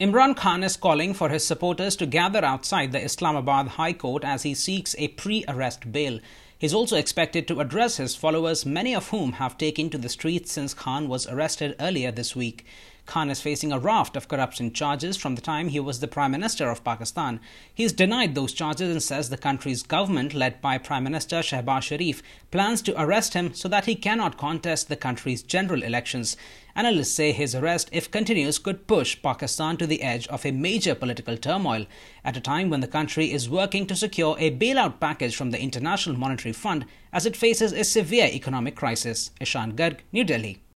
Imran Khan is calling for his supporters to gather outside the Islamabad High Court as he seeks a pre-arrest bail. He is also expected to address his followers, many of whom have taken to the streets since Khan was arrested earlier this week. Khan is facing a raft of corruption charges from the time he was the Prime Minister of Pakistan. He has denied those charges and says the country's government, led by Prime Minister Shehbaz Sharif, plans to arrest him so that he cannot contest the country's general elections. Analysts say his arrest, if continues, could push Pakistan to the edge of a major political turmoil at a time when the country is working to secure a bailout package from the International Monetary Fund as it faces a severe economic crisis. Ishan Garg, New Delhi.